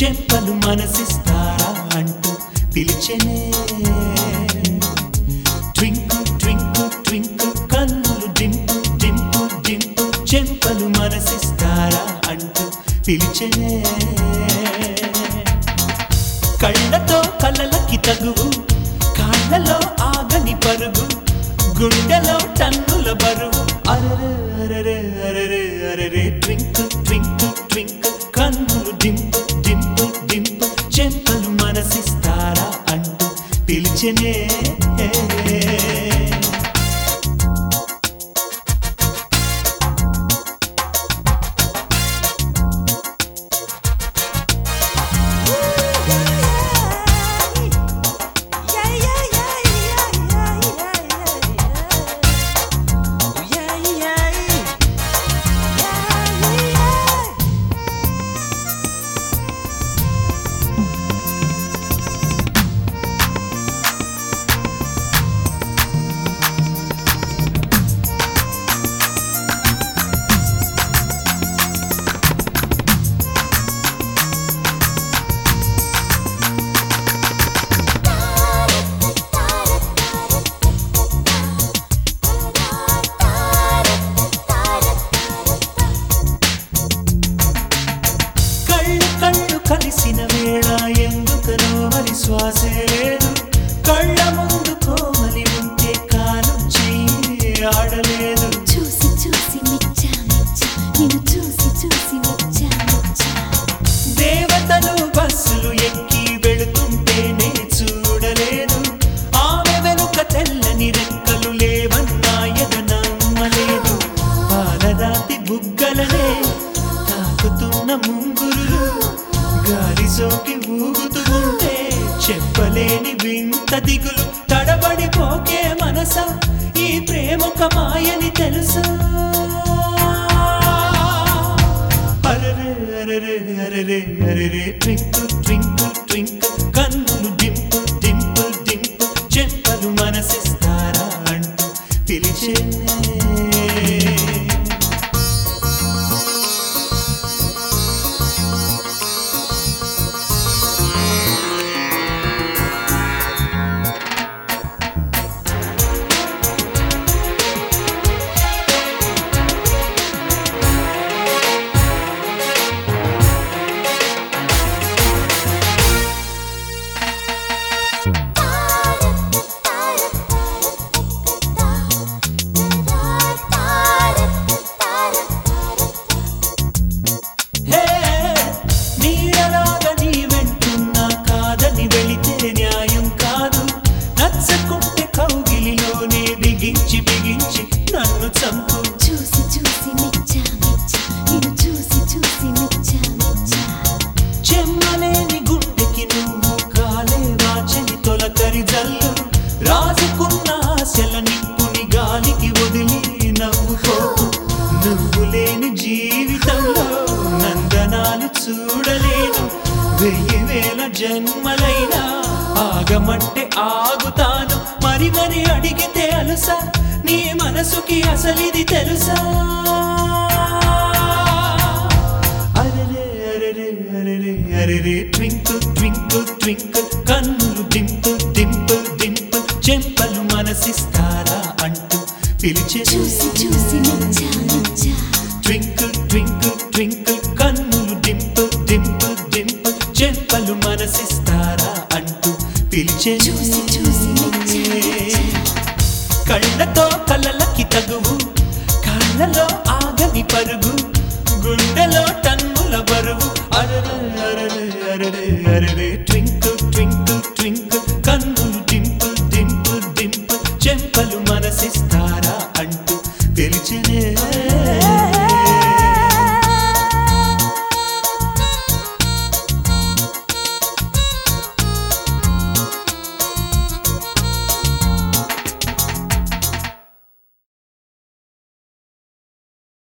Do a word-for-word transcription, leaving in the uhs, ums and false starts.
చెంపలు మనసిస్తారా అంటూ పిలిచెనే. Twinkle twinkle twinkle కన్నులు డింపు డింపు డింపు చెంపలు మనసిస్తారా అంటూ పిలిచెనే. కళ్ళతో కళ్ళలకి తగువు, కాళ్ళలో ఆగని పరుగు, గుండెలో టన్నుల బరువు. అరరే అరరే అరరే అరరే ట్వింకిల్ ట్వింకిల్ ట్వింకిల్ కన్నులు డింపు డింపు డింపు చెంపలు మనసిస్తారా అంటూ పిలిచెనే. కలిసిన వేళ ఎందుకనో మరి శ్వాసే లేదు. కళ్ళ ముందు కోమలి ఉంటే కాలం చెయ్యి ఆడలేదు. చూసి చూసి మెచ్చా మెచ్చా నిన్ను చూసి చూసి మెచ్చా మెచ్చా. దేవతలు బస్సులు ఎక్కి వెళుతుంటేనే చూడలేదు. ఆమె వెనుక తెల్లని రెక్కలు లేవన్నా ఎద నమ్మలేదు. పాలరాతి బుగ్గలనే తాకుతున్న ముంగురులు గాలి సోకి ఊగుతూ ఉంటే చెప్పలేని వింత దిగులు. తడబడిపోకే మనసా, ఈ ప్రేమొక మాయని తెలుసా. అరరే అరరే అరరే అరరే ట్వింకిల్ ట్వింకిల్ ట్వింకిల్ కన్నులు డింపు డింపు డింపు చెంపలు మనసిస్తారా అంటూ పిలిచెనే. బిగించి బిగించి నన్ను చంపు. చూసి చూసి మెచ్చా మెచ్చా నిన్ను చూసి చూసి మెచ్చా మెచ్చా. చెమ్మలేని గుండెకి నువ్వు కాలే వాచని తొలకరి జల్లు. రాజుకున్న ఆశల నిప్పుని గాలికి వదిలి నవ్వుకోకు. నువ్వు లేని జీవితంలో నందనాలు చూడలేను. వెయ్యి వేల జన్మలైనా ఆగమంటే ఆగుతాను. మరి మరి అడిగితే అలుసా, నీ మనసుకి అసలిది తెలుసా. అరరే అరరే అరరే అరరే ట్వింకిల్ ట్వింకిల్ ట్వింకిల్ కన్నులు డింపు డింపు డింపు చెంపలు మనసిస్తారా అంటూ పిలిచెనే. చూసి చూసి మెచ్చా మెచ్చా. ట్వింకిల్ ట్వింకిల్ ట్వింకిల్ కన్నులు డింపు డింపు డింపు చెంపలు మనసిస్తారా అంటూ పిలిచెనే. చూసి చూసి మెచ్చా మెచ్చా. కళ్ళతో కళ్ళలకి తగువు, కాళ్ళలో ఆగని పరుగు, గుండెలో టన్నుల బరువు. అరరే అరరే అరరే అరరే ట్వింకిల్ ట్వింకిల్ ట్వింకిల్ కన్నులు డింపు డింపు డింపు చెంపలు మనసిస్తారా అంటూ పిలిచెనే.